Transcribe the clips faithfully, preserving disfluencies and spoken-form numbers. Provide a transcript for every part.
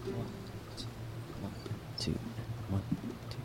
two, one, two.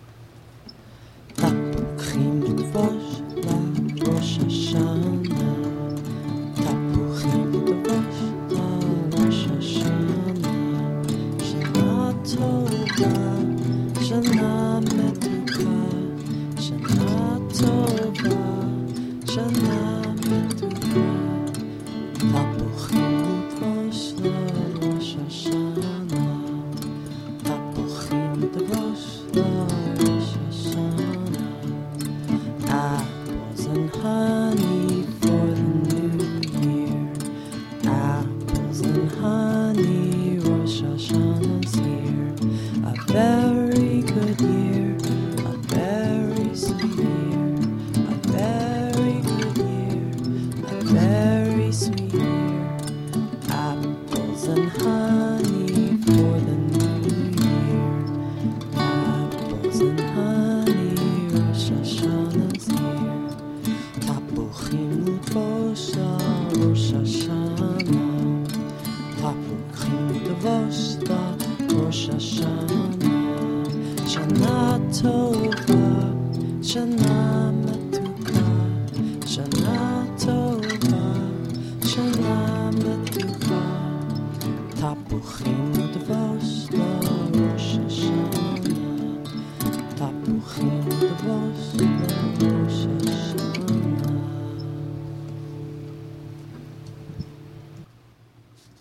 תפוחים דבש לראש השנה, תפוחים דבש לראש השנה, שנה טובה, שנה מתוקה, שנה טובה, שנה מתוקה. תפוחים דבש לראש השנה, תפוחים דבש לראש השנה. Apples and honey for the new year. Apples and honey, Rosh Hashanah's here. A very good year, a very sweet year. A very good year, a very sweet year. Apples and honey for the new year. Apples and honey, Rosh Hashanah's here. Tapuchim udvosh Rosh Hashanah. Tapuchim udvosh Rosh Hashanah. Shana tova, shana matuka, shana tova, shana matuka. Tapuchim udvosh